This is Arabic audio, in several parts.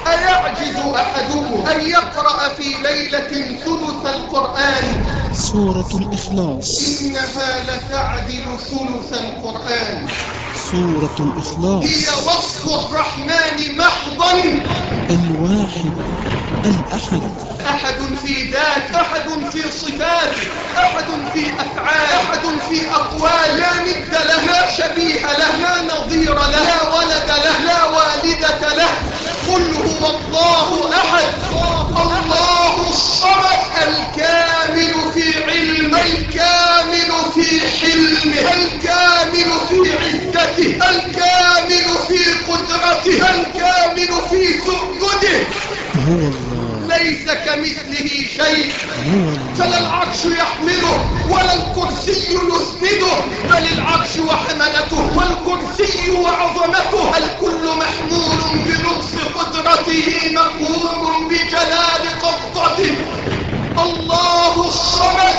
أيعجز أحدكم أن يقرأ في ليلة ثلث القرآن؟ سورة الإخلاص إنها لتعدل ثلث القرآن. سورة الإخلاص هي وصف الرحمن محضا، الواحد الأحد، أحد في ذات، أحد في صفات، أحد في أفعال، أحد في أقوال، لا ند له، لا شبيه له، لا نظير له، لا ولد له، لا والدة له. قل هو الله أحد، الله الصمد، الكامل في علمه، الكامل في حلمه، الكامل في عزته، الكامل في قدرته، الكامل في سجده. هو الله ليس كمثله شيء، هو الله فلا العرش يحمله ولا الكرسي يسنده، بل العرش وحملته والكرسي وعظمته، الكل محمول بلطف قدرته، مقهور بجلال قبضته. الله الصمد،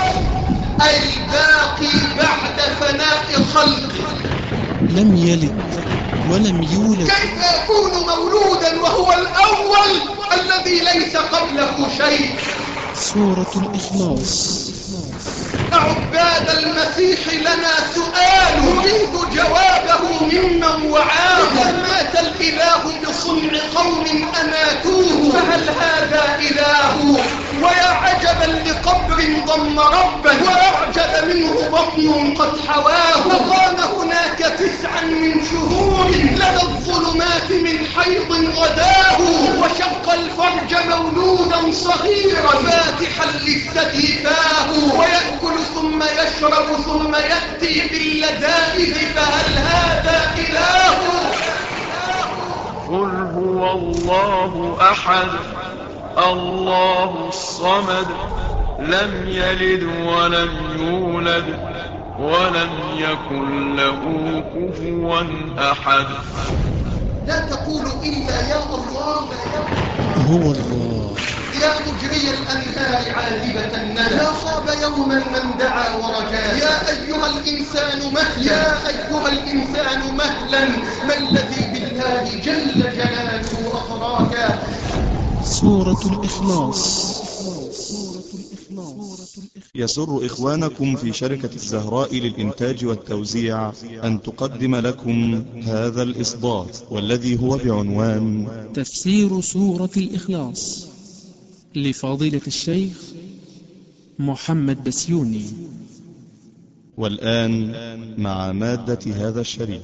الباقي بعد فناء خلقه. لم يلد ولم يولد. كيف يكون مولودا وهو الأول الذي ليس قبله شيء؟ سورة الإخلاص. عباد المسيح لنا سؤال نريد جوابه ممن وعاه. إذا مات الإله بصنع قوم أماتوه فهل هذا إله؟ ويا عجبا لقبر ضم ربا وأعجب منه بطن قد حواه. وقام هناك 9 من شهور لدى الظلمات من حيض غداه، وشق الفرج مولودا صغيرا فاتحا للثدي فاه، ويأكل ثم يشرب ثم يأتي باللذائذ فهل هذا إله؟ قل هو الله أحد الله الصمد لم يلد ولم يولد ولم يكن له كفوا أحد. لا تقول إلا يا الله، هو الله يا مجري الأنهار عاذبة الندى، يا خاب يوما من دعا ورجا. يا أيها الإنسان مهلا، يا أيها الإنسان مهلا، ما الذي بالله جل جلاله أخراك؟ سورة الإخلاص. يسر إخوانكم في شركة الزهراء للإنتاج والتوزيع أن تقدم لكم هذا الإصدار، والذي هو بعنوان تفسير سورة الإخلاص لفضيلة الشيخ محمد بسيوني. والآن مع مادة هذا الشريط.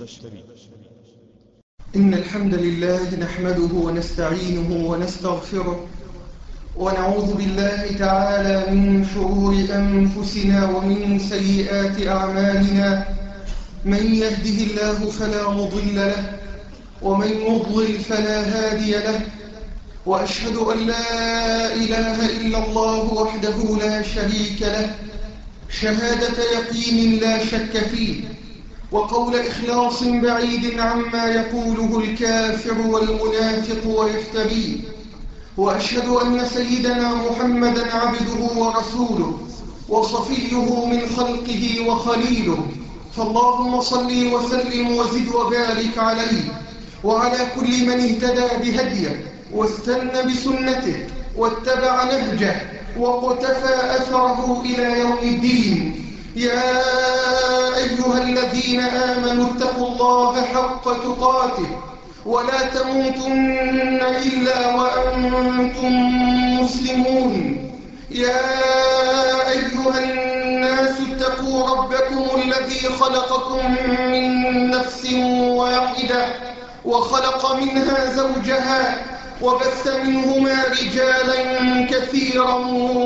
إن الحمد لله نحمده ونستعينه ونستغفره، ونعوذ بالله تعالى من شرور أنفسنا ومن سيئات أعمالنا. من يهده الله فلا مضل له، ومن يضلل فلا هادي له. وأشهد أن لا إله إلا الله وحده لا شريك له، شهادة يقين لا شك فيه، وقول إخلاص بعيد عما يقوله الكافر والمنافق ويفتريه. وأشهد أن سيدنا محمدًا عبده ورسوله وصفيه من خلقه وخليله. فاللهم صل وسلم وزد وبارك عليه وعلى كل من اهتدى بهديه واستنى بسنته واتبع نهجه وقتفى أثره إلى يوم الدين. يا أيها الذين آمنوا اتقوا الله حق تقاته ولا تموتن إلا وأنتم مسلمون. يا أيها الناس اتقوا ربكم الذي خلقكم من نفس واحدة وخلق منها زوجها وبث منهما رجالا كثيرا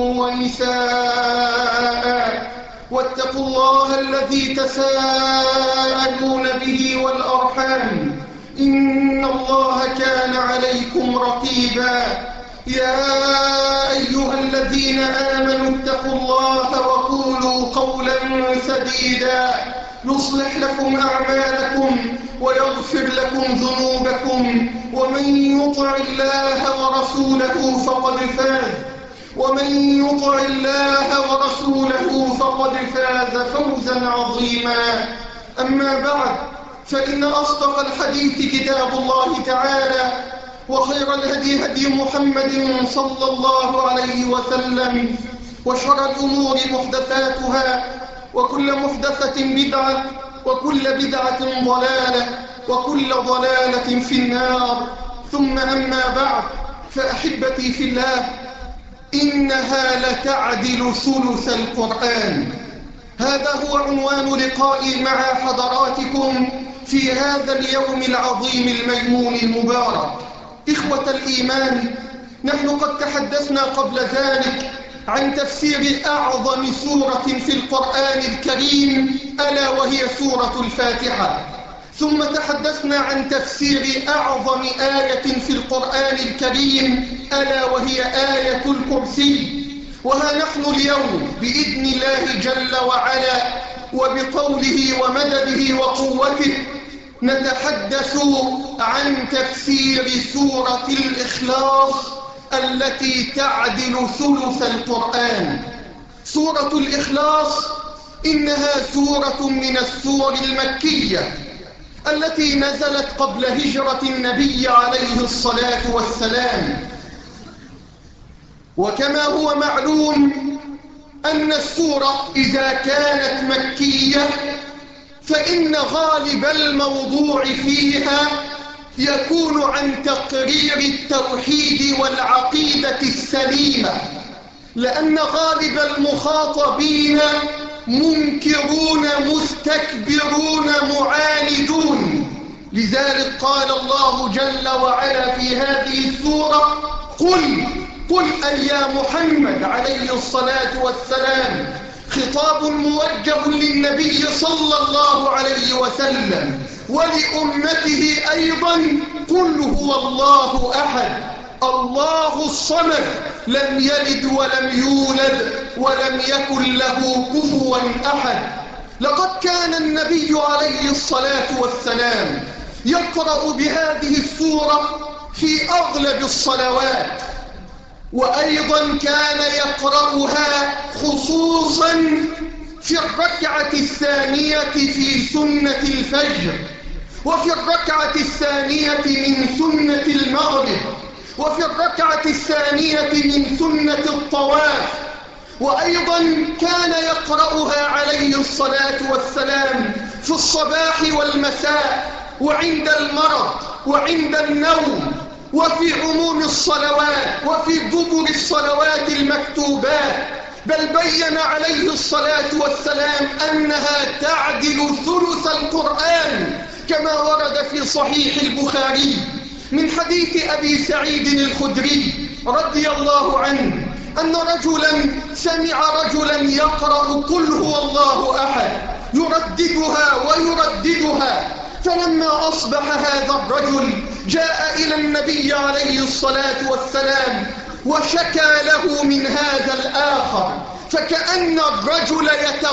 ونساء. واتقوا الله الذي تساءلون به والأرحام، إن الله كان عليكم رقيبا. يا أيها الذين آمنوا اتقوا الله وقولوا قولا سديدا يصلح لكم أعمالكم ويغفر لكم ذنوبكم، ومن يطع الله ورسوله فقد فاز، ومن يطع الله ورسوله فقد فاز فوزا عظيما. أما بعد، فإن أصدق الحديث كتاب الله تعالى، وخير الهدي هدي محمد صلى الله عليه وسلم، وشر الأمور محدثاتها، وكل محدثة بدعة، وكل بدعة ضلالة، وكل ضلالة في النار. ثم أما بعد، فأحبتي في الله، إنها لتعدل ثلث القرآن. هذا هو عنوان لقائي مع حضراتكم في هذا اليوم العظيم الميمون المبارك. إخوة الإيمان، نحن قد تحدثنا قبل ذلك عن تفسير أعظم سورة في القرآن الكريم، ألا وهي سورة الفاتحة. ثم تحدثنا عن تفسير أعظم آية في القرآن الكريم، ألا وهي آية الكرسي. وها نحن اليوم بإذن الله جل وعلا وبقوله ومدده وقوته نتحدث عن تفسير سورة الإخلاص التي تعدل ثلث القرآن. سورة الإخلاص إنها سورة من السور المكية التي نزلت قبل هجرة النبي عليه الصلاة والسلام. وكما هو معلوم أن السورة إذا كانت مكية فإن غالب الموضوع فيها يكون عن تقرير التوحيد والعقيدة السليمة، لأن غالب المخاطبين منكرون مستكبرون معاندون. لذلك قال الله جل وعلا في هذه السورة: قل أي يا محمد عليه الصلاة والسلام، خطاب موجه للنبي صلى الله عليه وسلم ولأمته أيضا: قل هو الله أحد الله الصمد لم يلد ولم يولد ولم يكن له كفوا أحد. لقد كان النبي عليه الصلاة والسلام يقرأ بهذه السورة في أغلب الصلوات، وأيضا كان يقرأها خصوصا في الركعة الثانية في سنة الفجر، وفي الركعة الثانية من سنة المغرب، وفي الركعة الثانية من سنة الطواف. وأيضا كان يقرأها عليه الصلاة والسلام في الصباح والمساء، وعند المرض، وعند النوم، وفي عموم الصلوات، وفي دبر الصلوات المكتوبات. بل بين عليه الصلاة والسلام أنها تعدل ثلث القرآن، كما ورد في صحيح البخاري من حديث أبي سعيد الخدري رضي الله عنه أن رجلا سمع رجلا يقرأ قل هو الله أحد يرددها ويرددها، فلما أصبح هذا الرجل جاء إلى النبي عليه الصلاة والسلام وشكى له من هذا الآخر، فكأن الرجل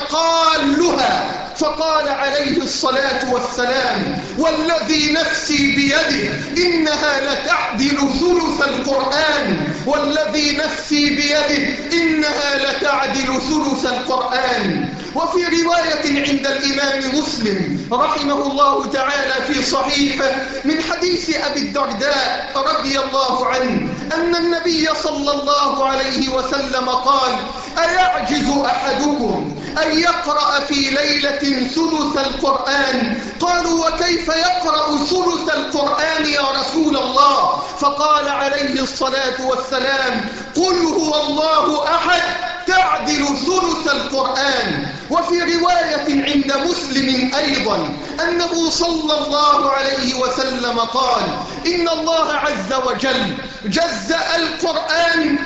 يتقالها، فقال عليه الصلاة والسلام: والذي نفسي بيده إنها لتعدل ثلث القرآن، والذي نفسي بيده إنها لتعدل ثلث القرآن. وفي رواية عند الإمام مسلم رحمه الله تعالى في صحيحه من حديث أبي الدرداء رضي الله عنه أن النبي صلى الله عليه وسلم قال: أيعجز أحدكم أن يقرأ في ليلة ثلث القرآن؟ قالوا: وكيف يقرأ ثلث القرآن يا رسول الله؟ فقال عليه الصلاة والسلام: قل هو الله أحد تعدل ثلث القرآن. وفي رواية عند مسلم أيضا أنه صلى الله عليه وسلم قال: إن الله عز وجل جزأ القرآن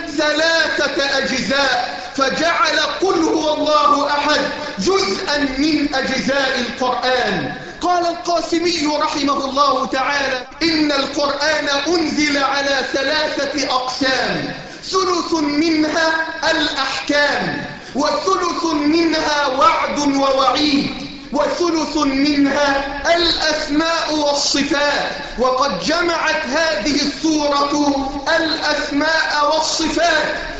3 أجزاء، فجعل قل هو الله أحد جزءا من أجزاء القرآن. قال القاسمي رحمه الله تعالى: إن القرآن أنزل على 3 أقسام: ثلث منها الأحكام، وثلث منها وعد ووعيد، وثلث منها الأسماء والصفات. وقد جمعت هذه السورة الأسماء والصفات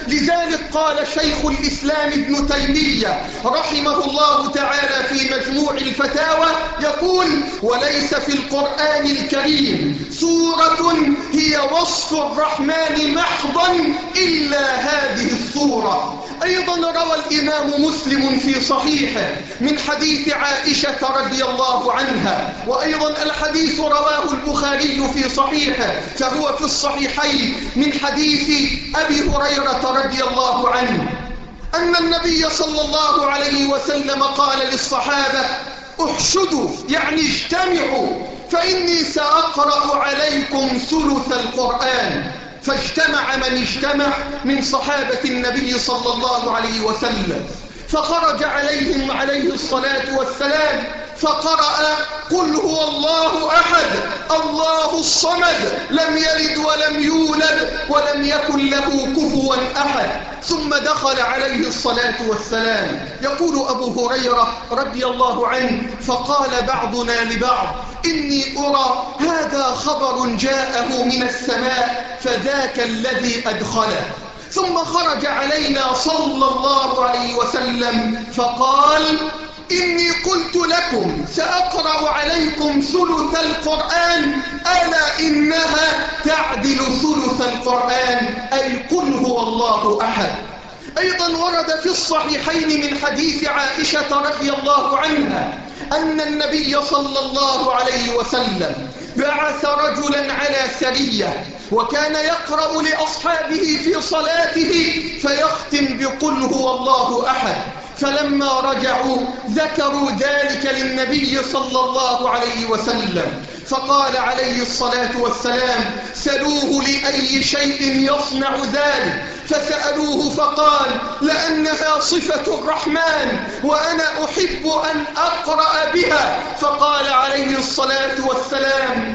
لذلك قال شيخ الإسلام ابن تيمية رحمه الله تعالى في مجموع الفتاوى يقول: وليس في القرآن الكريم سورة هي وصف الرحمن محضا إلا هذه السورة. أيضا روى الإمام مسلم في صحيحه من حديث عائشة رضي الله عنها، وأيضا الحديث رواه البخاري في صحيحه، فهو في الصحيحين من حديث أبي هريرة رضي الله عنه أن النبي صلى الله عليه وسلم قال للصحابة: احشدوا، يعني اجتمعوا، فإني سأقرأ عليكم ثلث القرآن. فاجتمع من اجتمع من صحابة النبي صلى الله عليه وسلم، فخرج عليهم عليه الصلاة والسلام فقرأ: قل هو الله أحد الله الصمد لم يلد ولم يولد ولم يكن له كفوا أحد. ثم دخل عليه الصلاة والسلام. يقول أبو هريرة رضي الله عنه: فقال بعضنا لبعض: إني أرى هذا خبر جاءه من السماء فذاك الذي أدخله. ثم خرج علينا صلى الله عليه وسلم فقال: إني قلت لكم سأقرأ عليكم ثلث القرآن، ألا إنها تعدل ثلث القرآن، أي قل هو الله أحد. أيضا ورد في الصحيحين من حديث عائشة رضي الله عنها أن النبي صلى الله عليه وسلم بعث رجلا على سرية، وكان يقرأ لأصحابه في صلاته فيختم بقل هو الله أحد. فلما رجعوا ذكروا ذلك للنبي صلى الله عليه وسلم، فقال عليه الصلاة والسلام: سلوه لأي شيء يصنع ذلك. فسألوه فقال: لأنها صفة الرحمن وأنا أحب أن أقرأ بها. فقال عليه الصلاة والسلام: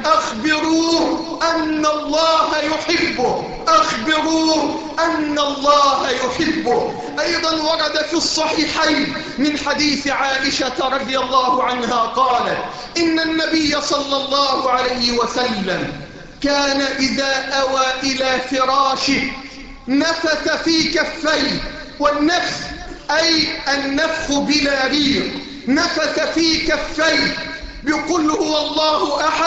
أخبروه أن الله يحبه، أخبروه أن الله يحبه. أيضا ورد في الصحيحين من حديث عائشة رضي الله عنها قالت: إن النبي صلى الله عليه وسلم كان إذا أوى إلى فراشه نفث في كفيه، والنفث أي النفخ بلا ريق، نفث في كفيه بقل هو الله أحد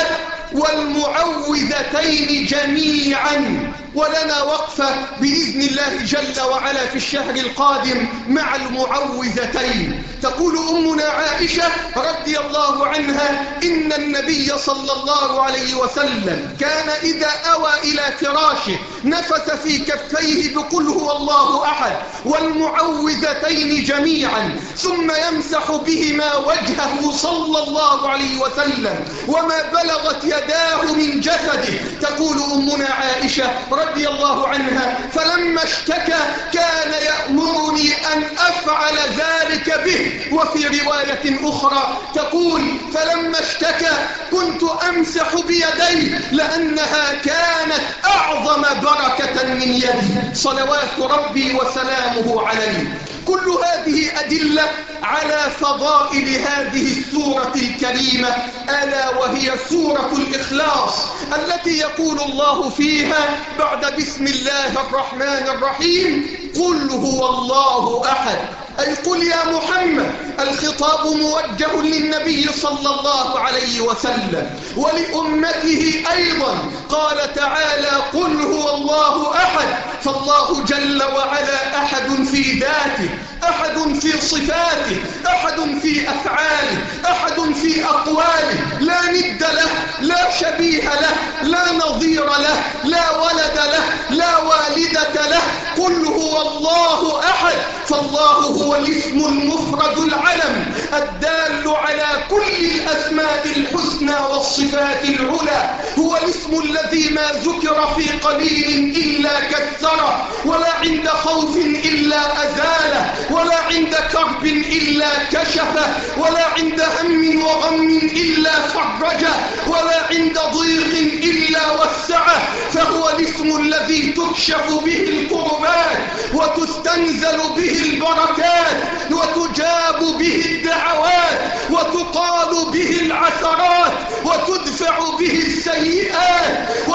والمعوذتين جميعا. ولنا وقفة بإذن الله جل وعلا في الشهر القادم مع المعوذتين. تقول أمنا عائشة رضي الله عنها: إن النبي صلى الله عليه وسلم كان إذا أوى إلى فراشه نفث في كفيه بقل هو الله أحد والمعوذتين جميعا، ثم يمسح بهما وجهه صلى الله عليه وسلم وما بلغت يداه من جسده. تقول أمنا عائشة رضي الله عنها: فلما اشتكى كان يأمرني أن أفعل ذلك به. وفي رواية أخرى تقول: فلما اشتكى كنت أمسح بيديه لأنها كانت أعظم بركة من يدي، صلوات ربي وسلامه عليه. كل هذه أدلة على فضائل هذه السورة الكريمة، ألا وهي سورة الإخلاص، التي يقول الله فيها بعد بسم الله الرحمن الرحيم: قل هو الله أحد، أي قل يا محمد. الخطاب موجه للنبي صلى الله عليه وسلم ولأمته أيضا. قال تعالى: قل هو الله أحد. فالله جل وعلا أحد في ذاته، أحد في صفاته، أحد في أفعاله، أحد في أقواله، لا ند له، لا شبيه له، لا نظير له، لا ولد له، لا والدة له. قل هو الله أحد. فالله هو الاسم المفرد العلم الدال على كل الأسماء الحسنى والصفات العلى. هو الاسم الذي ما ذكر في قليل إلا كثره، ولا عند خوف إلا أزاله، ولا عند كرب إلا كشفه، ولا عند هم وغم إلا فرجه، ولا عند ضيق إلا وسعه. فهو الاسم الذي تكشف به الكربات وتستنزل به البركات وتجاب به الدعوات وتقال به العثرات وتدفع به السيئات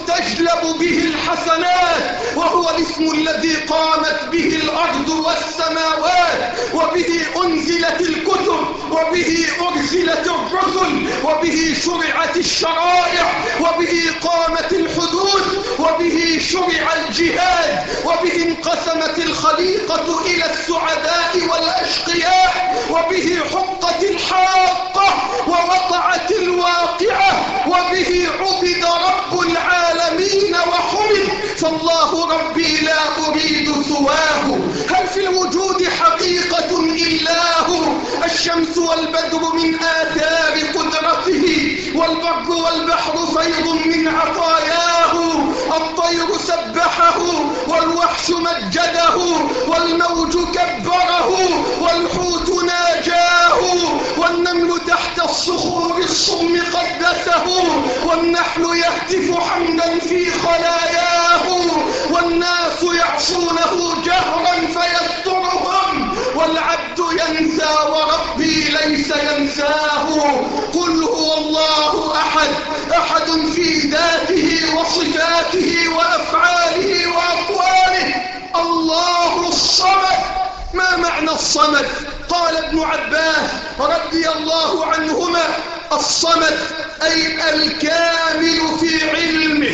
تجلب به الحسنات، وهو الاسم الذي قامت به الأرض والسماوات، وبه أنزلت الكتب، وبه أرسلت الرسل، وبه شرعت الشرائع، وبه قامت الحدود، وبه شرع الجهاد، وبه انقسمت الخليقة إلى السعداء والأشقياء، وبه حقت الحاقة ووقعت الواقعة، وبه عبد رب العالمين وحمد، فالله ربي لا أريد سواه. هل في الوجود حقيقة إلا هو؟ الشمس والبدر من آثار قدرته، والبر والبحر فيض من عطاياه، الطير سبحه والوحش مجده، والموج كبره والحوت ناجاه، والنمل تحت الصخور الصم قدسه، والنحل يهتف حمدا في خلاياه، والناس يعصونه جهرا فيسترهم، والعبد ينسى وربي ليس ينساه. قل هو الله أحد، أحد في ذاته وصفاته وأفعاله وأقواله، الله الصمد. ما معنى الصمد؟ قال ابن عباس رضي الله عنهما: الصمد أي الكامل في علمه،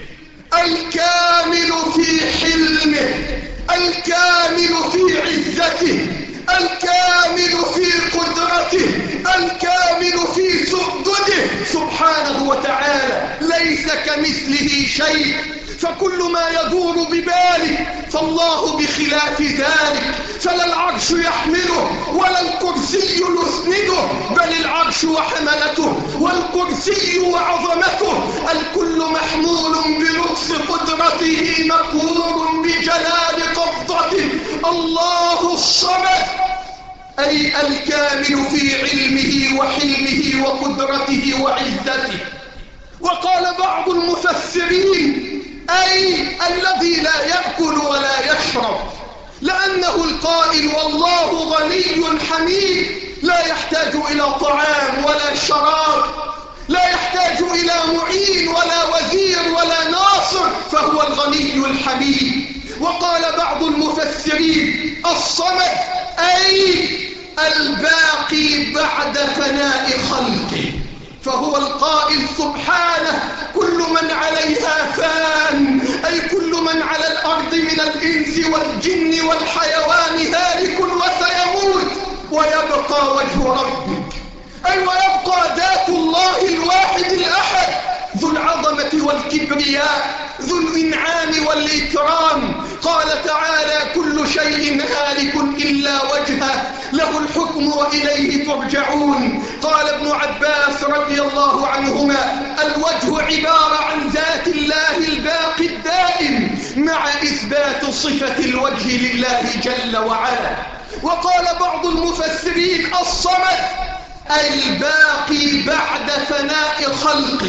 الكامل في حلمه، الكامل في عزته، الكامل في قدرته، الكامل في سؤدده سبحانه وتعالى، ليس كمثله شيء، فكل ما يدور بباله فالله بخلاف ذلك، فلا العرش يحمله ولا الكرسي يسنده، بل العرش وحملته والكرسي وعظمته، الكل محمول بلطف قدرته مقهور بجلال قبضته. الله الصمد أي الكامل في علمه وحلمه وقدرته وعزته. وقال بعض المفسرين: أي الذي لا يأكل ولا يشرب، لأنه القائل: والله غني حميد، لا يحتاج إلى طعام ولا شراب، لا يحتاج إلى معين ولا وزير ولا ناصر، فهو الغني الحميد. وقال بعض المفسرين: الصمد أي الباقي بعد فناء خلقه، فهو القائل سبحانه: كل من عليها فان، أي كل من على الأرض من الإنس والجن والحيوان هالك وسيموت، ويبقى وجه ربك، أي ويبقى ذات الله الواحد الأحد ذو العظمة والكبرياء، ذو الإنعام والإكرام. قال تعالى: كل شيء هالك إلا وجهه، له الحكم وإليه ترجعون. قال ابن عباس رضي الله عنهما: الوجه عبارة عن ذات الله الباقي الدائم، مع إثبات صفة الوجه لله جل وعلا. وقال بعض المفسرين: الصمد أي الباقي بعد فناء خلقه.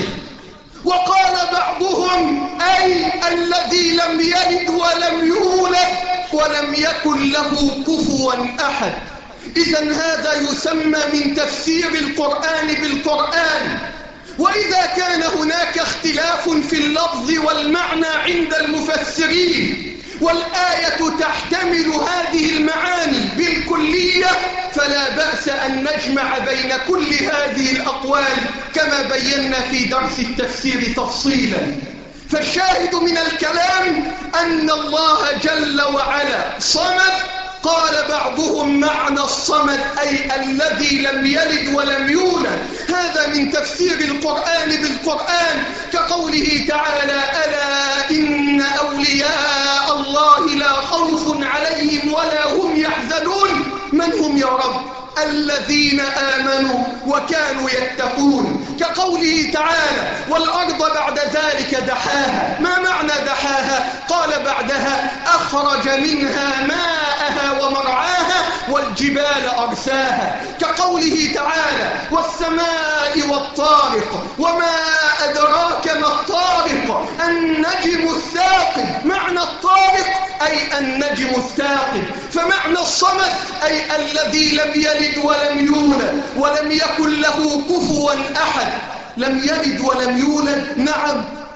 وقال بعضهم: أي الذي لم يلد ولم يولد ولم يكن له كفوا أحد. إذن هذا يسمى من تفسير القرآن بالقرآن. وإذا كان هناك اختلاف في اللفظ والمعنى عند المفسرين، والآية تحتمل هذه المعاني بالكلية، فلا بأس أن نجمع بين كل هذه الأقوال كما بينا في درس التفسير تفصيلا. فالشاهد من الكلام أن الله جل وعلا صمد. قال بعضهم: معنى الصمد أي الذي لم يلد ولم يولد. هذا من تفسير القرآن بالقرآن، كقوله تعالى: ألا إن أولياء الله لا خوف عليهم ولا هم يحزنون. من هم يا رب؟ الذين آمنوا وكانوا يتقون. كقوله تعالى: والأرض بعد ذلك دحاها. ما معنى دحاها؟ قال بعدها: أخرج منها ماءها ومرعاها والجبال أرساها. كقوله تعالى: والسماء والطارق وما أدراك ما الطارق النجم الثاقب. معنى الطارق أي النجم الثاقب. فمعنى الصمد أي الذي لم يلد ولم يولد ولم يكن له كفوا أحد. لم يلد ولم يولد، نعم،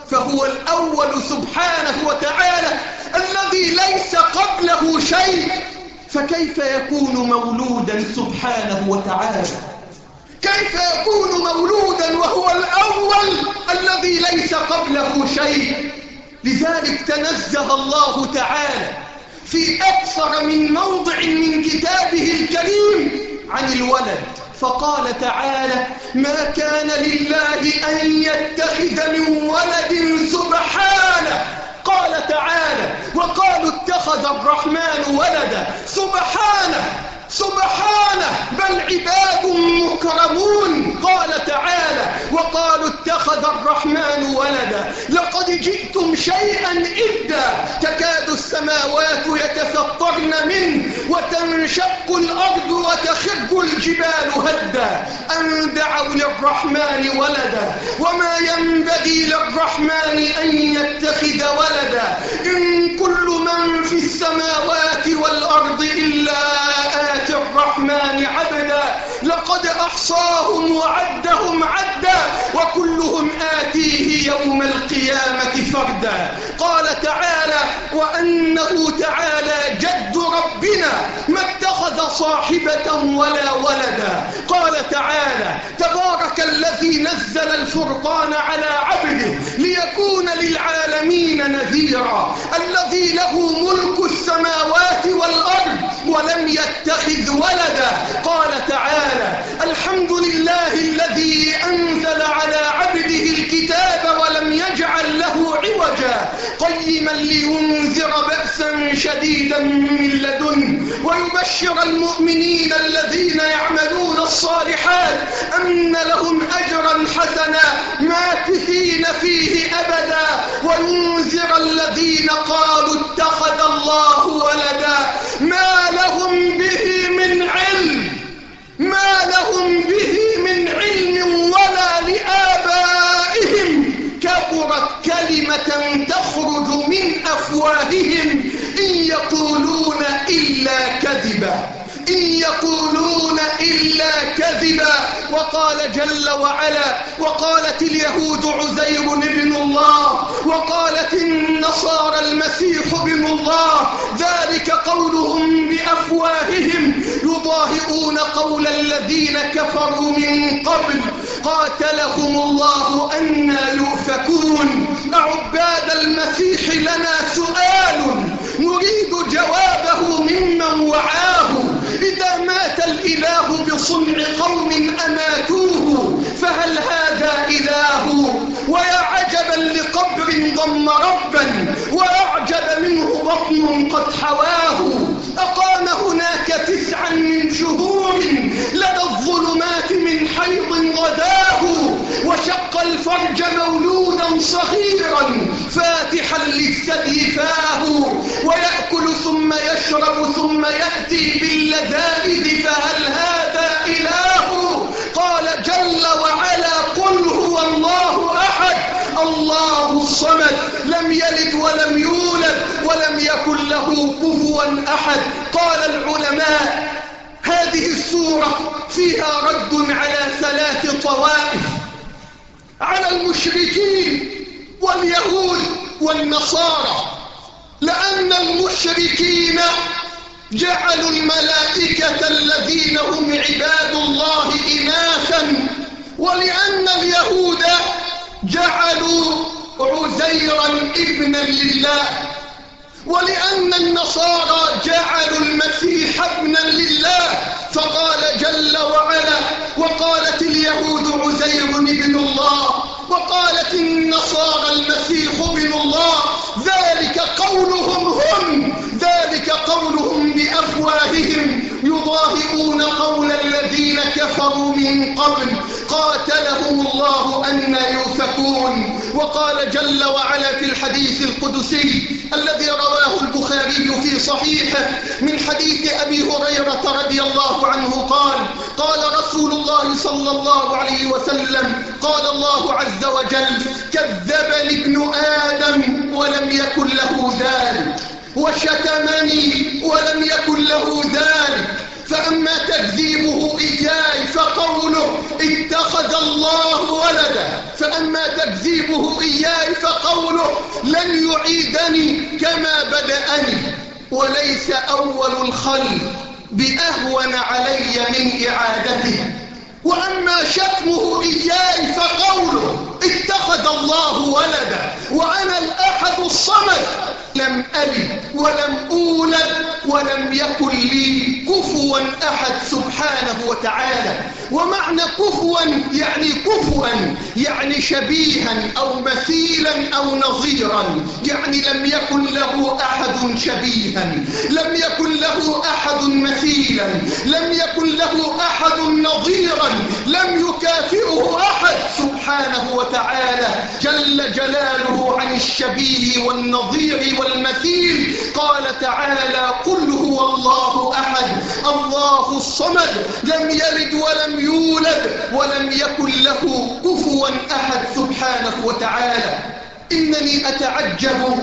فهو الأول سبحانه وتعالى الذي ليس قبله شيء، فكيف يكون مولودا سبحانه وتعالى؟ كيف يكون مولودا وهو الأول الذي ليس قبله شيء؟ لذلك تنزه الله تعالى في أكثر من موضع من كتابه الكريم عن الولد، فقال تعالى: ما كان لله أن يتخذ من ولد سبحانه. قال تعالى: وقالوا اتخذ الرحمن ولدا. سبحانه بل عباد مكرمون. قال تعالى: وقالوا اتخذ الرحمن ولدا لقد جئتم شيئا إدا تكاد السماوات يتفطرن منه وتنشق الأرض وتخر الجبال هدا أن دعوا للرحمن ولدا وما ينبغي للرحمن أن يتخذ ولدا إن كل من في السماوات والأرض إلا آتي الرحمن عبدا لقد أحصاهم وعدهم عدا وكلهم آتيه يوم القيامة فردا. قال تعالى: وأنه تعالى جد ربنا ما اتخذ صاحبة ولا ولدا. قال تعالى: تبارك الذي نزل الفرقان على عبده ليكون للعالمين نذيرا الذي له ملك السماوات والأرض ولم يتخذ ولدا. قال تعالى: الحمد لله الذي أنزل على عبده الكتاب ولم يجعل له عوجا قيما لينذر بأسا شديدا من لدنه ويبشر المؤمنين الذين يعملون الصالحات أن لهم أجرا حسنا ماكثين فيه أبدا وينذر الذين قالوا اتخذ الله ولدا ما لهم به من علم ولا لآبائهم كبرت كلمة تخرج من أفواههم إن يقولون إلا كذبا. وقال جل وعلا: وقالت اليهود عزير ابن الله وقالت النصارى المسيح ابن الله ذلك قولهم بأفواههم يضاهئون قول الذين كفروا من قبل قاتلهم الله أنى يؤفكون. أعباد المسيح لنا سؤال نريد جوابه ممن وعاه إذا مات الإله بصنع قوم أماتوه فهل هذا إله؟ ويا عجبا لقبر ضم ربا وأعجب منه بطن قد حواه أقام هناك 9 من شهور لدى الظلمات من حيض غداه وشق الفرج مولودا صغيرا فاتحا للثدي فاه ويأكل ثم يشرب ثم يأتي باللذائذ فهل هذا إله؟ قال جل وعلا: قل هو الله أحد الله الصمد لم يلد ولم يولد ولم يكن له كفوا أحد. قال العلماء: هذه السورة فيها رد على 3 طوائف، على المشركين واليهود والنصارى، لأن المشركين جعلوا الملائكة الذين هم عباد الله إناثا، ولأن اليهود جعلوا عزيرا ابنا لله، ولأن النصارى جعلوا المسيح ابنا لله. فقال جل وعلا: وقالت اليهود عزير ابن الله وقالت النصارى المسيح ابن الله ذلك قولهم بأفواههم يضاهئون قول الذين كفروا من قبل قاتلهم الله أنى يؤفكون. وقال جل وعلا في الحديث القدسي الذي رواه البخاري في صحيحه من حديث أبي هريرة رضي الله عنه قال: قال رسول الله صلى الله عليه وسلم: قال الله عز وجل: كذبني ابن آدم ولم يكن له ذلك، وشتمني ولم يكن له ذلك، فأما تكذيبه إياي فقوله اتخذ الله ولدا، فأما تكذيبه إياي فقوله لن يعيدني كما بدأني، وليس أول الخلق بأهون علي من إعادته. وأما شتمه إياي فقوله اتخذ الله ولدا وأنا الأحد الصمد، لم ألد ولم أولد ولم يكن لي كفوا أحد سبحانه وتعالى. ومعنى كفوا يعني كفوا يعني شبيها أو مثيلا أو نظيرا، يعني لم يكن له أحد شبيها، لم يكن له أحد مثيلا، لم يكن له أحد نظيرا، لم يكافئه أحد سبحانه وتعالى جل جلاله عن الشبيه والنظير والمثيل. قال تعالى قل هو الله أحد الله الصمد لم يلد ولم يولد ولم يكن له كفوا أحد سبحانه وتعالى. إنني أتعجب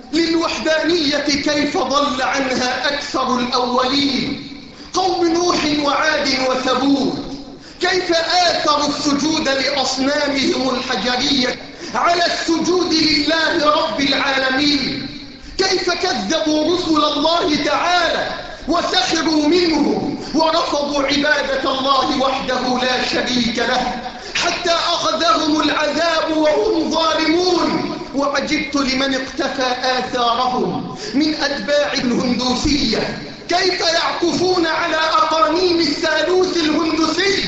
للوحدانية كيف ضل عنها أكثر الأولين، قوم نوح وعاد وثمود، كيف آثروا السجود لأصنامهم الحجرية على السجود لله رب العالمين، كيف كذبوا رسل الله تعالى وسخروا منهم ورفضوا عبادة الله وحده لا شريك له، حتى أخذهم العذاب وهم ظالمون. وعجبت لمن اقتفى آثارهم من أتباع الهندوسية، كيف يعكفون على أقانيم الثالوث الهندوسي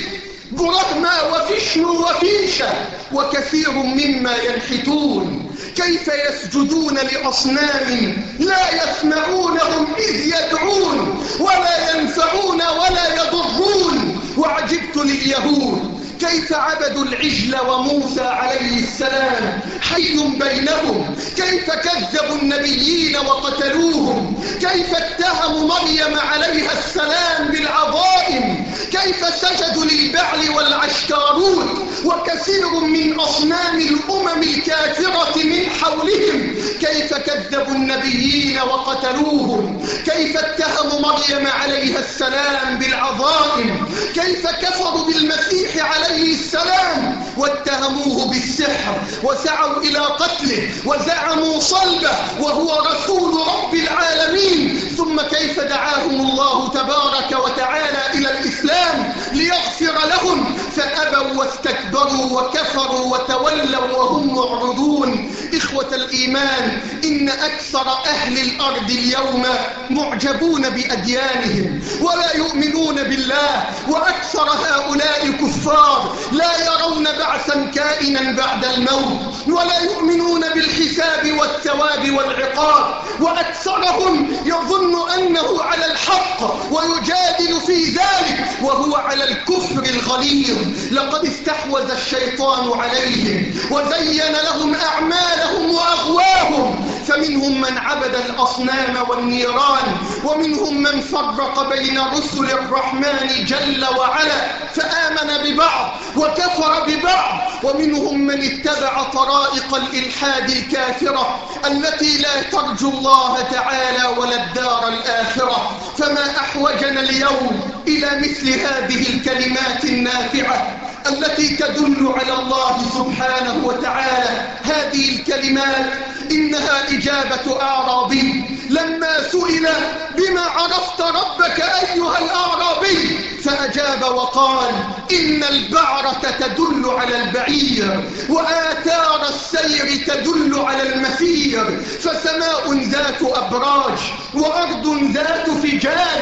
برهما وفشنو وفيشة وكثير مما ينحتون، كيف يسجدون لأصنام لا يسمعونهم إذ يدعون ولا ينفعون ولا يضرون. وعجبت لليهود كيف عبدوا العجل وموسى عليه السلام حي بينهم، كيف كذبوا النبيين وقتلوهم، كيف اتهموا مريم عليها السلام بالعظائم، كيف سجدوا للبعل والعشتاروت وكثير من أصنام الأمم الكافرة من حولهم، كيف كذبوا النبيين وقتلوهم، كيف اتهموا مريم عليها السلام بالعظائم، كيف كفروا بالمسيح عليه السلام واتهموه بالسحر وسعوا إلى قتله وزعموا صلبه وهو رسول رب العالمين، ثم كيف دعاهم الله تبارك وتعالى إلى الإسلام ليغفر لهم فأبوا واستكبروا وكفروا وتولوا وهم معرضون. إخوة الإيمان، إن أكثر أهل الأرض اليوم معجبون بأديانهم ولا يؤمنون بالله، وأكثر هؤلاء كفار لا يرون بعثا كائنا بعد الموت ولا يؤمنون بالحساب والثواب والعقاب، وأكثرهم يظن أنه على الحق ويجادل في ذلك وهو على الكفر الغليظ. لقد استحوذ الشيطان عليهم وزين لهم أعمالهم وأغواهم، فمنهم من عبد الأصنام والنيران، ومنهم من فرق بين رسل الرحمن جل وعلا فآمن ببعض وكفر ببعض، ومنهم من اتبع طرائق الإلحاد الكافرة التي لا ترجو الله تعالى ولا الدار الآخرة. فما أحوجنا اليوم إلى مثل هذه الكلمات النافعة التي تدل على الله سبحانه وتعالى. هذه الكلمات إنها إجابة أعرابي لما سئل بما عرفت ربك أيها الأعرابي، فأجاب وقال إن البعرة تدل على البعير وآثار السير تدل على المسير، فسماء ذات أبراج وأرض ذات فجاج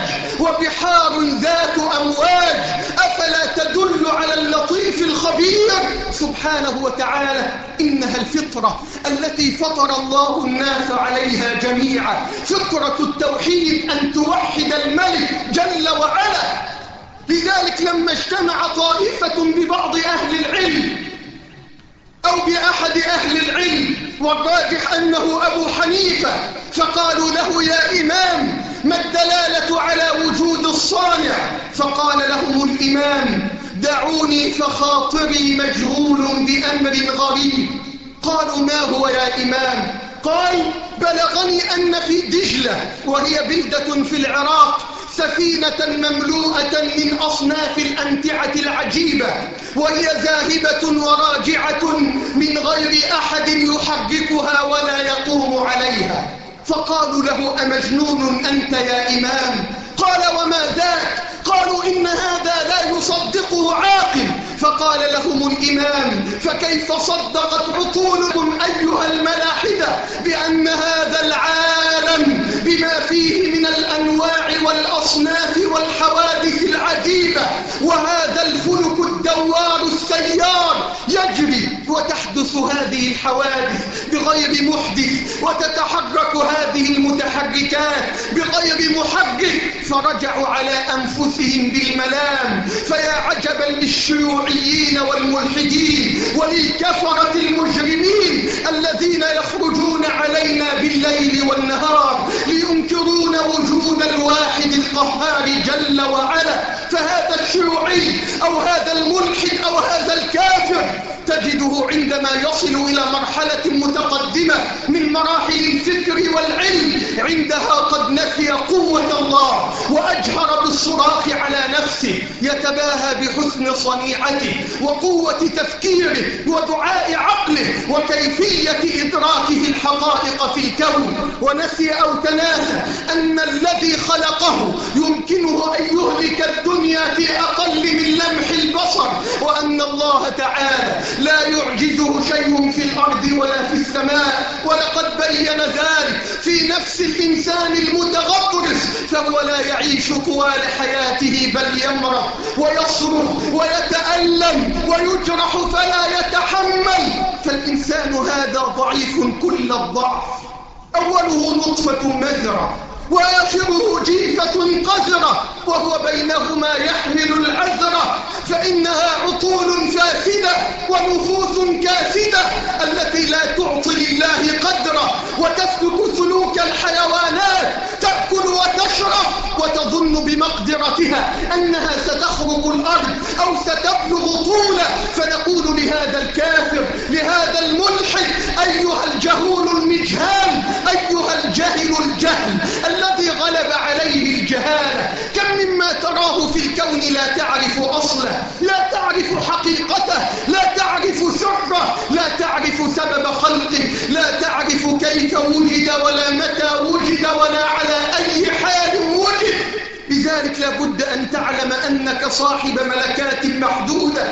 وبحار ذات أمواج، أفلا تدل على اللطيف الخبير سبحانه وتعالى. إنها الفطرة التي فطر الله الناس عليها جميعا، فطرة التوحيد، أن توحد الملك جل وعلا. لذلك لما اجتمع طائفة ببعض أهل العلم أو بأحد أهل العلم والراجح أنه أبو حنيفة، فقالوا له يا إمام ما الدلالة على وجود الصانع؟ فقال لهم الإمام دعوني فخاطري مجهول بأمر غريب. قالوا ما هو يا إمام؟ قال بلغني أن في دجلة وهي بلدة في العراق سفينة مملوءة من أصناف الأمتعة العجيبة، وهي ذاهبة وراجعة من غير أحد يحركها ولا يقوم عليها. فقالوا له: أمجنون أنت يا إمام؟ قال: وما ذاك؟ قالوا: إن هذا لا يصدقه عاقل. فقال لهم الإمام: فكيف صدقت عقولكم أيها الملاحدة بأن هذا العالم بما فيه من الأنواع والأصناف والحوادث العجيبة، وهذا الفلك الدوار السيار يجري وتحدث هذه الحوادث بغير محدث، وتتحرك هذه المتحركات بغير محرك؟ فرجعوا على أنفسهم بالملام. فيا عجبا للشيوعيين والملحدين وللكفرة المجرمين الذين يخرجون علينا بالليل والنهار لينكرون وجود الواحد القهار جل وعلا. فهذا الشيوعي أو هذا الملحد أو هذا الكافر تجده عندما يصل إلى مرحلة متقدمة من مراحل الفكر والعلم عندها قد نسي قوة الله وأجهر بالصراخ على نفسه، يتباهى بحسن صنيعته وقوة تفكيره ودعاء عقله وكيفية إدراكه الحقائق في الكون، ونسي أو تناسى أن الذي خلقه يمكنه أن يهلك الدنيا في أقل من لمح البصر، وأن الله تعالى لا يعجزه شيء في الأرض ولا في السماء. ولقد بين ذلك في نفس الإنسان المتغطرس، فهو لا يعيش طوال حياته بل يمرض ويصرخ ويتألم ويجرح فلا يتحمل. فالإنسان هذا ضعيف كل الضعف، أوله نطفة مذرة وآخره جيفة قذرة، وهو بينهما يحمل العذرة، فإنها عقول فاسدة ونفوس كاسدة التي لا تعطي لله قدره وتسلك سلوك الحيوانات، تأكل وتشرب وتظن بمقدرتها أنها ستخرق الأرض أو ستبلغ طولا. فنقول لهذا الكافر، لهذا الملحد: أيها الجهول المجهال، أيها الجهل الجهل الذي غلب عليه الجهالة، كم مما تراه في الكون لا تعرف أصله، لا تعرف حقيقته، لا تعرف سره، لا تعرف سبب خلقه، لا تعرف كيف وجد ولا متى وجد ولا على أي حال وجد. لذلك لابد أن تعلم أنك صاحب ملكات محدودة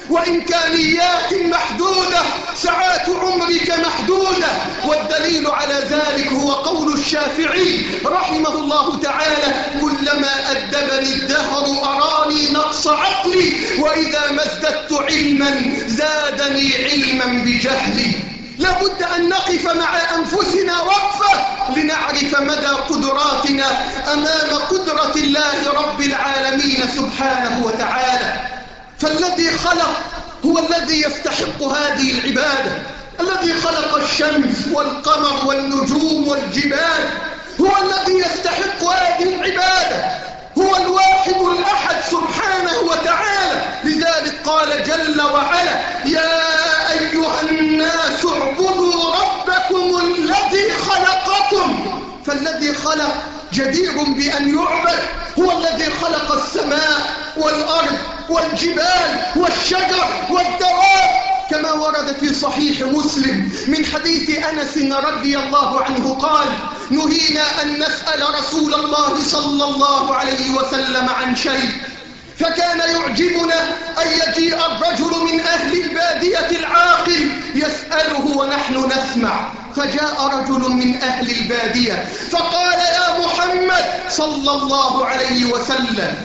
وإمكانيات محدودة، ساعات عمرك محدودة. والدليل على ذلك هو قول الشافعي رحمه الله تعالى: كلما أدبني الدهر أراني نقص عقلي، وإذا ما ازددت علما زادني علما بجهلي. لابد أن نقف مع أنفسنا وقفة لنعرف مدى قدراتنا أمام قدرة الله رب العالمين سبحانه وتعالى. فالذي خلق هو الذي يستحق هذه العبادة، الذي خلق الشمس والقمر والنجوم والجبال هو الذي يستحق هذه العبادة، هو الواحد الأحد سبحانه وتعالى. لذلك قال جل وعلا: يا أيها الناس اعبدوا ربكم الذي خلقكم. فالذي خلق جدير بأن يعبد، هو الذي خلق السماء والأرض والجبال والشجر والدواب، كما ورد في صحيح مسلم من حديث أنس رضي الله عنه قال: نهينا أن نسأل رسول الله صلى الله عليه وسلم عن شيء، فكان يعجبنا أن يجيء الرجل من أهل البادية العاقل يسأله ونحن نسمع. فجاء رجل من أهل البادية فقال: يا محمد صلى الله عليه وسلم،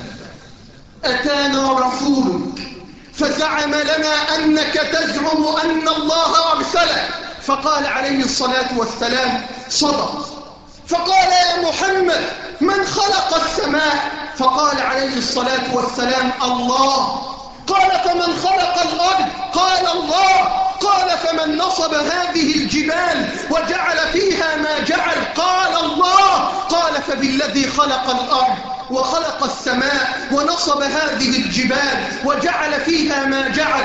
أتانا رسولك فزعم لنا أنك تزعم أن الله أرسلك. فقال عليه الصلاة والسلام: صدق. فقال: يا محمد من خلق السماء؟ فقال عليه الصلاة والسلام: الله. قال: فمن خلق الأرض؟ قال: الله. قال: فمن نصب هذه الجبال وجعل فيها ما جعل؟ قال: الله. قال: فبالذي خلق الأرض وخلق السماء ونصب هذه الجبال وجعل فيها ما جعل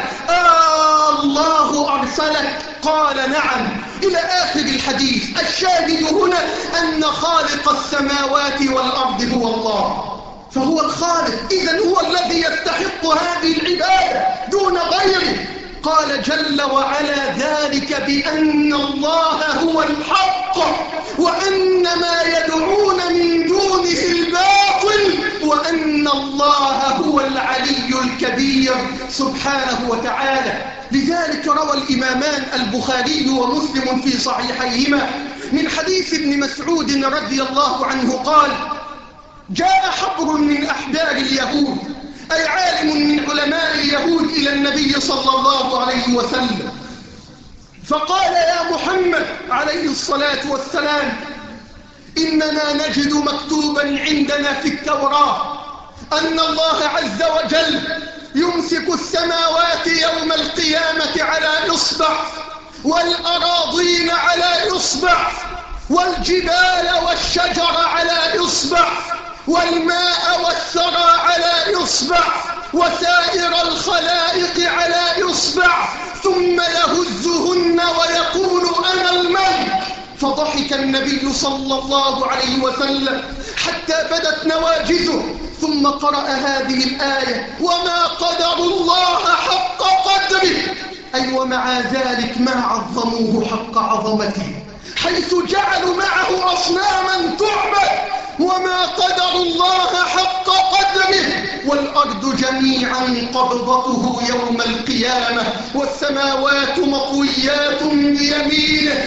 الله أرسلك؟ قال: نعم. إلى آخر الحديث. الشاهد هنا أن خالق السماوات والأرض هو الله. فهو الخالق، إذن هو الذي يستحق هذه العبادة دون غيره. قال جل وعلا ذلك بأن الله هو الحق وأن ما يدعون من دونه الباطل وأن الله هو العلي الكبير سبحانه وتعالى. لذلك روى الإمامان البخاري ومسلم في صحيحيهما من حديث ابن مسعود رضي الله عنه قال: جاء حبر من أحبار اليهود، أي عالم من علماء اليهود، إلى النبي صلى الله عليه وسلم فقال: يا محمد عليه الصلاة والسلام، إننا نجد مكتوبا عندنا في التوراة أن الله عز وجل يمسك السماوات يوم القيامة على إصبع، والأراضين على إصبع، والجبال والشجر على إصبع، والماء والثرى على إصبع، وسائر الخلائق على إصبع، ثم يهزهن ويقول: أنا الملك. فضحك النبي صلى الله عليه وسلم حتى بدت نواجذه، ثم قرأ هذه الآية: وما قدر الله حق قدره، أي ومع ذلك ما عظموه حق عظمته، حيث جعلوا معه أصناما تعبد. وما قدر الله حق قدره، والأرض جميعا قبضته يوم القيامة، والسماوات مطويات بيمينه،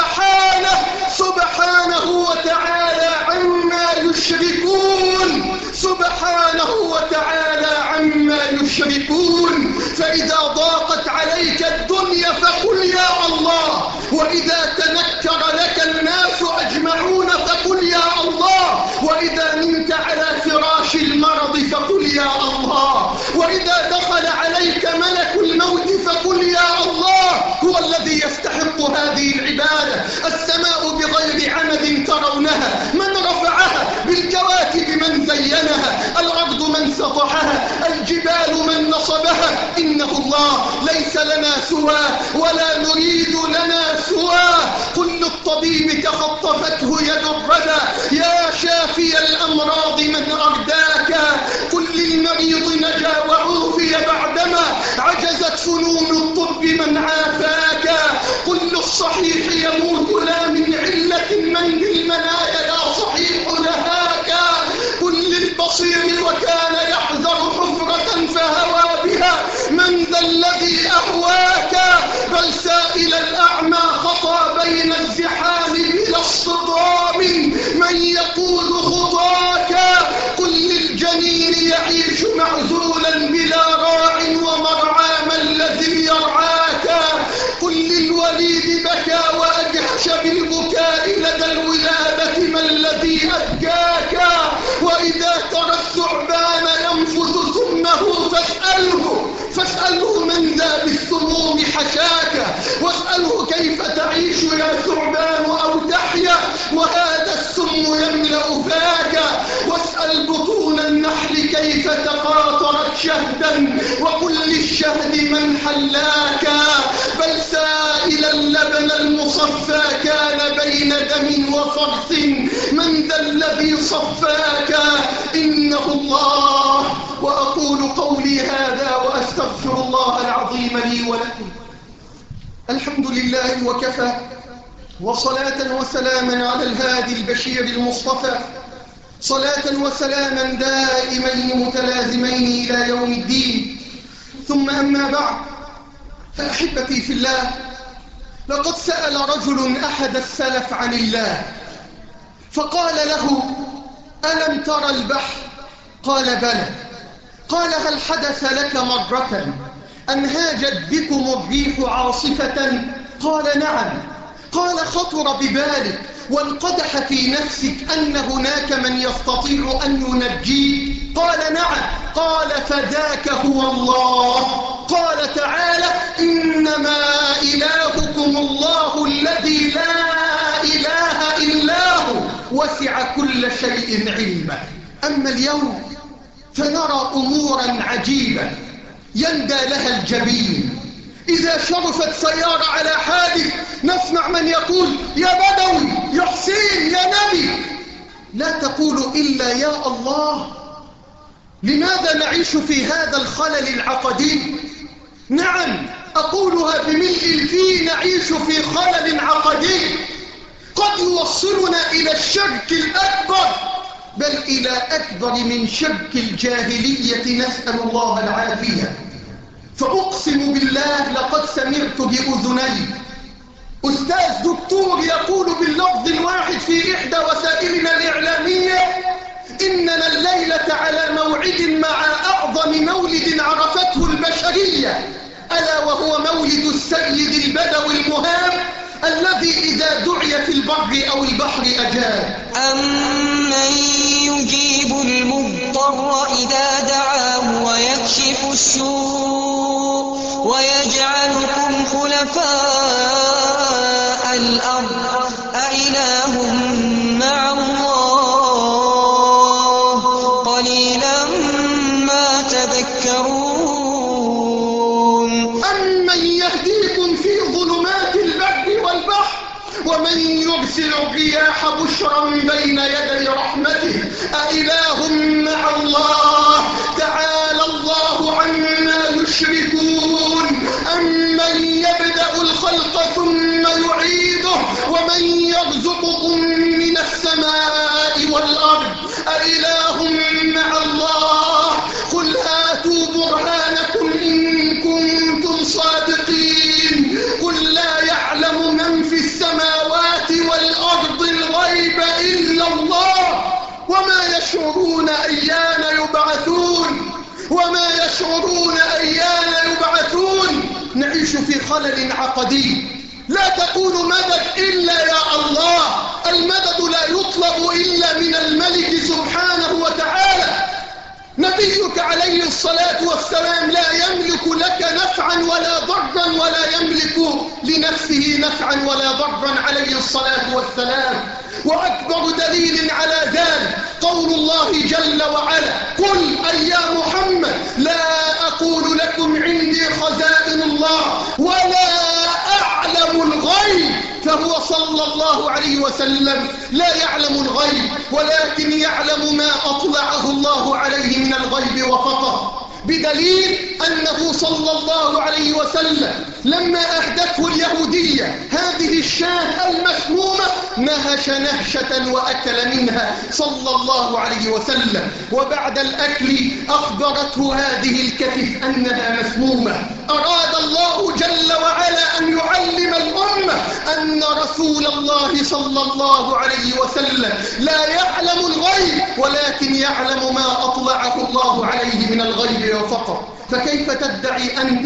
سبحانه وتعالى عما يشركون، سبحانه وتعالى عما يشركون. فإذا ضاقت عليك الدنيا فقل يا الله، وإذا تنكر لك الناس أجمعون فقل يا الله، وإذا نمت على فراش المرض فقل يا الله، وإذا دخل عليك ملك الموت فقل يا الله. هو الذي يستحق هذه العبادة. السماء بغير عمد ترونها، من رفعها؟ بالكواكب من زينها، الأرض من سطحها، الجبال من نصبها. إنه الله ليس لنا سواه ولا نريد لنا سواه. كل الطبيب تخطفته يد الردى، يا شافي الأمراض من أرداك. كل المريض نجا وعوفي بعدما عجزت فنون الطب من عافاك. كل الصحيح يموت لا من علة، من بالمنايا لا صحيح نهاك. كل البصير وكان يحذر حفرة فهوى بها، من ذا الذي أهواك؟ بل سائل الأعمى خطى بين الزحام بلا اصطدام، من يقول خطاك؟ كل الجنين يعيش معزولا بلا راع ومرعى، ما الذي يرعاك؟ كل الوليد بكى وأجحش بالبكاء لدى الولادة، ما الذي أبكاك؟ وإذا ترى الثعبان ينفث سمه فاسأله من ذا بالسموم حشاك، واسأله كيف تعيش يا ثعبان أو تحيا وهذا السم يملأ فاك. واسأل بطون النحل كيف تقاطرت شهدا، وقل للشهد من حلاك. بل سائل اللبن المصفى كان بين دم وفرث، من ذا الذي صفاك؟ إنه الله. وأقول قولي هذا وأستغفر الله العظيم لي ولكم. الحمد لله وكفى، وصلاة وسلاما على الهادي البشير المصطفى، صلاة وسلاما دائمين متلازمين إلى يوم الدين. ثم أما بعد، فأحبتي في الله، لقد سأل رجل أحد السلف عن الله فقال له: ألم ترى البحر؟ قال: بلى. قال: هل حدث لك مرة أن هاجت بكم الريح عاصفة؟ قال: نعم. قال: خطر ببالك وانقدح في نفسك أن هناك من يستطيع أن ينجيك؟ قال: نعم. قال: فذاك هو الله. قال تعالى: إنما إلهكم الله الذي لا إله إلا هو وسع كل شيء علما. أما اليوم فنرى أمورا عجيبة يندى لها الجبين. إذا شرفت سيارة على حادث نسمع من يقول: يا بدوي، يا حسين، يا نبي. لا تقول إلا يا الله. لماذا نعيش في هذا الخلل العقدي؟ نعم، أقولها بملء الفي، نعيش في خلل عقدي قد يوصلنا إلى الشرك الأكبر، بل إلى أكبر من شرك الجاهلية، نسأل الله العافية. فأقسم بالله لقد سمعت بأذني أستاذ دكتور يقول باللفظ الواحد في إحدى وسائلنا الإعلامية: إننا الليلة على موعد مع أعظم مولد عرفته البشرية، ألا وهو مولد السيد البدوي المهاب الذي إذا دعي في البر أو البحر أجاب. أمن يجيب المضطر إذا دعاه ويكشف السوء ويجعلكم خلفاء الأرض أإله مع الله قليلا ما تذكرون. أمن يهديكم في ظلمات البر والبحر ومن يرسل الرياح بشرا بين يدي رحمته أإله مع الله تعالى الله عما يشركون. أمن يبدأ الخلق ثم يعيده ومن يرزقكم من السماء والأرض أإله مع الله قل هاتوا برهانكم إن كنتم صادقين. قل لا يعلم من في السماوات والأرض الغيب إلا الله وما يشعرون أيان يبعثون نعيش في خلل عقدي. لا تقول مدد إلا يا الله، المدد لا يطلب إلا من الملك سبحانه وتعالى. نبيك عليه الصلاة والسلام لا يملك لك نفعا ولا ضرا ولا يملك لنفسه نفعا ولا ضرا عليه الصلاة والسلام. وأكبر دليل على ذلك قول الله جل وعلا: قل أي يا محمد لا أقول لكم عندي خزائن الله ولا أعلم الغيب. فهو صلى الله عليه وسلم لا يعلم الغيب ولكن يعلم ما أطلعه الله عليه من الغيب وفقط، بدليل أنه صلى الله عليه وسلم لما أهدته اليهودية هذه الشاة المسمومة نهش نهشة وأكل منها صلى الله عليه وسلم، وبعد الأكل أخبرته هذه الكتف أنها مسمومة. أراد الله جل وعلا أن يعلم الأمة أن رسول الله صلى الله عليه وسلم لا يعلم الغيب ولكن يعلم ما أطلعه الله عليه من الغيب وفقط. فكيف تدعي أنت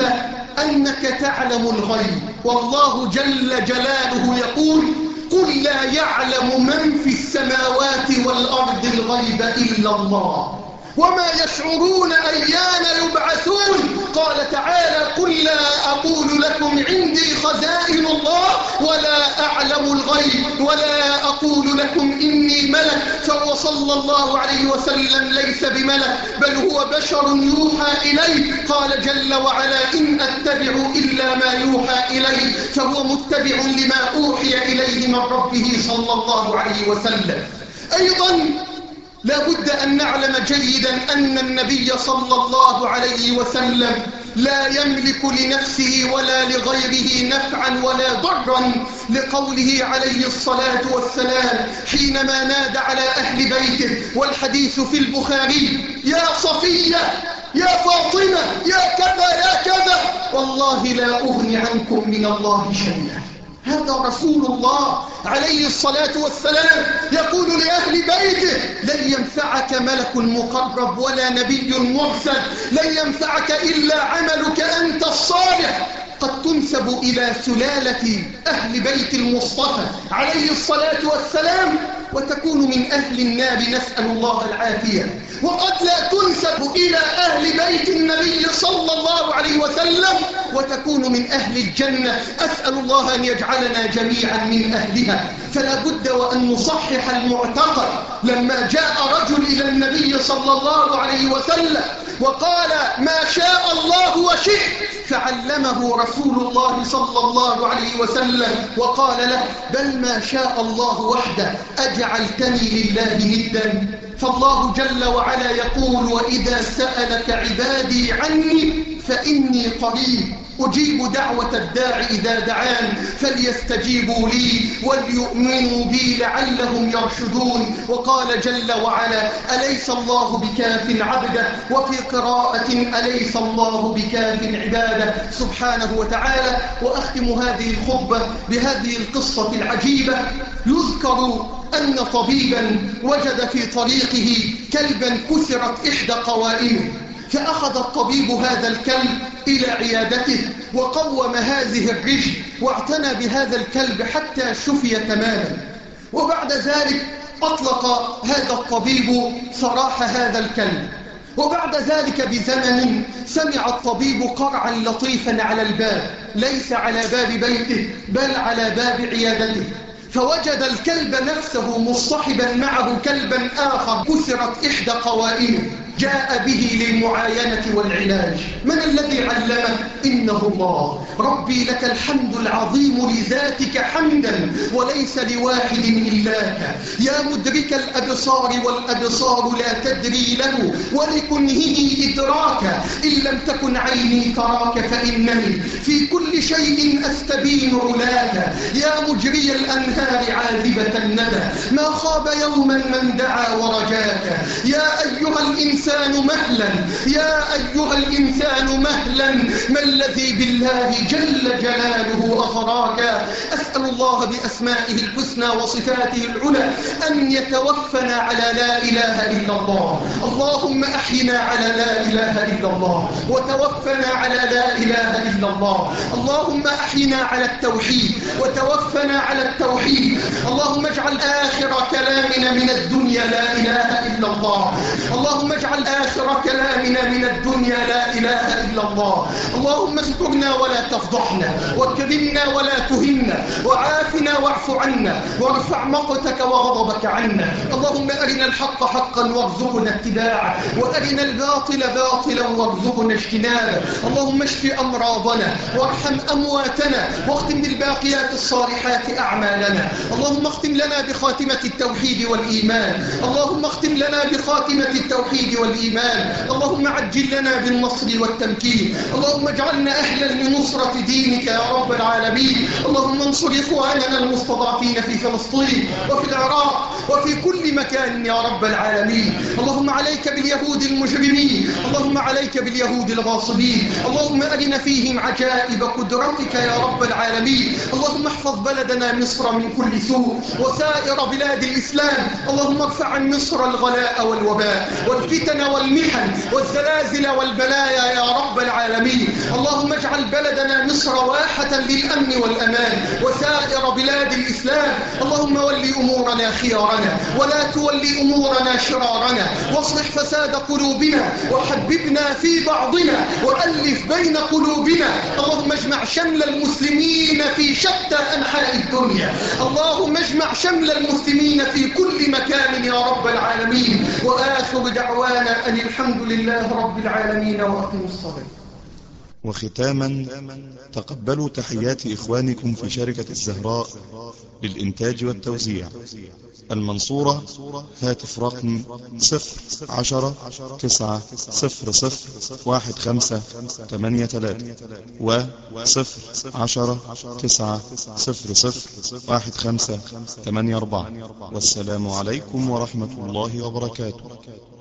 أنك تعلم الغيب والله جل جلاله يقول: قل لا يعلم من في السماوات والأرض الغيب إلا الله وما يشعرون أيان يبعثون. قال تعالى: قل لا أقول لكم عندي خزائن الله ولا أعلم الغيب ولا أقول لكم إني ملك. فهو صلى الله عليه وسلم ليس بملك بل هو بشر يوحى إليه. قال جل وعلا: إن أتبع إلا ما يوحى إليه. فهو متبع لما أوحي إليه من ربه صلى الله عليه وسلم. أيضا لا بد أن نعلم جيدا أن النبي صلى الله عليه وسلم لا يملك لنفسه ولا لغيره نفعا ولا ضرا، لقوله عليه الصلاة والسلام حينما نادى على أهل بيته والحديث في البخاري: يا صفية يا فاطمة يا كذا يا كذا والله لا أغني عنكم من الله شيئا. هذا رسول الله عليه الصلاة والسلام يقول لأهل بيته: لن ينفعك ملك مقرب ولا نبي مرسل، لن ينفعك إلا عملك أنت الصالح. قد تنسب إلى سلالة أهل بيت المصطفى عليه الصلاة والسلام وتكون من أهل النار، نسأل الله العافية. وقد لا تنسب إلى أهل بيت النبي صلى الله عليه وسلم وتكون من أهل الجنة، أسأل الله أن يجعلنا جميعا من أهلها. فلا بد وأن نصحح المعتقد. لما جاء رجل إلى النبي صلى الله عليه وسلم وقال: ما شاء الله وشئت، فعلمه رسول الله صلى الله عليه وسلم وقال له: بل ما شاء الله وحده، أجعلتني لله ندا؟ فالله جل وعلا يقول: وإذا سألك عبادي عني فإني قريب أجيب دعوة الداع إذا دعان فليستجيبوا لي وليؤمنوا بي لعلهم يرشدون. وقال جل وعلا: أليس الله بكاف عبده؟ وفي قراءة: أليس الله بكاف عباده سبحانه وتعالى. وأختم هذه الخطبة بهذه القصة العجيبة. يذكر أن طبيبا وجد في طريقه كلبا كسرت إحدى قوائمه، فأخذ الطبيب هذا الكلب إلى عيادته وقوم هذه الرجل واعتنى بهذا الكلب حتى شفي تماما. وبعد ذلك أطلق هذا الطبيب سراح هذا الكلب. وبعد ذلك بزمن سمع الطبيب قرعا لطيفا على الباب، ليس على باب بيته بل على باب عيادته، فوجد الكلب نفسه مصطحبا معه كلبا آخر كسرت إحدى قوائمه، جاء به للمعاينة والعلاج. من الذي علمه؟ إنه الله. ربي لك الحمد العظيم لذاتك حمدا وليس لواحد إلاك، يا مدرك الأبصار والأبصار لا تدري له ولكنه إدراكا، إن لم تكن عيني تراك فإنني في كل شيء أستبين علاك، يا مجري الأنهار عاذبة الندى ما خاب يوما من دعا ورجاك، يا أيها الإنسان مهلا، يا أيها الإنسان مهلا، ما الذي بالله جل جلاله أغراك. أسأل الله بأسمائه الحسنى وصفاته العلى أن يتوفنا على لا إله إلا الله. اللهم أحينا على لا إله إلا الله وتوفنا على لا إله إلا الله. اللهم أحينا على التوحيد وتوفنا على التوحيد. اللهم اجعل آخر كلامنا من الدنيا لا إله إلا الله. اللهم اجعل آخر كلامنا من الدنيا لا إله إلا الله. اللهم استرنا ولا تفضحنا واكرمنا ولا تهنا وعافنا واعف عنا وارفع مقتك وغضبك عنا. اللهم أرنا الحق حقا وارزقنا اتباعه وأرنا الباطل باطلا وارزقنا اجتنابه. اللهم اشف أمراضنا وارحم أمواتنا واختم بالباقيات الصالحات أعمالنا. اللهم اختم لنا بخاتمة التوحيد والإيمان. اللهم اختم لنا بخاتمة التوحيد والإيمان. اللهم عجل لنا بالنصر والتمكين. اللهم اجعلنا أهلا لنصرة دينك يا رب العالمين. اللهم انصر إخواننا المستضعفين في فلسطين وفي العراق وفي كل مكان يا رب العالمين. اللهم عليك باليهود المجرمين، اللهم عليك باليهود الغاصبين. اللهم أرنا فيهم عجائب قدرتك يا رب العالمين. اللهم احفظ بلدنا مصر من كل سوء وسائر بلاد الإسلام. اللهم ارفع عن مصر الغلاء والوباء والفتن والمحن والزلازل والبلايا يا رب العالمين. اللهم اجعل بلدنا مصر واحة للأمن والأمان وسائر بلاد الإسلام. اللهم ولي أمورنا خيارنا ولا تولي أمورنا شرارنا، واصلح فساد قلوبنا وحببنا في بعضنا وألف بين قلوبنا. اللهم اجمع شمل المسلمين في شتى أنحاء الدنيا. اللهم اجمع شمل المسلمين في كل مكان يا رب العالمين. وآخر دعوانا أن الحمد لله رب العالمين وأقيموا الصلاة. وختاما تقبلوا تحيات إخوانكم في شركة الزهراء للإنتاج والتوزيع المنصورة، هاتف رقم 010-900-1583 و 010-900-1584. والسلام عليكم ورحمة الله وبركاته.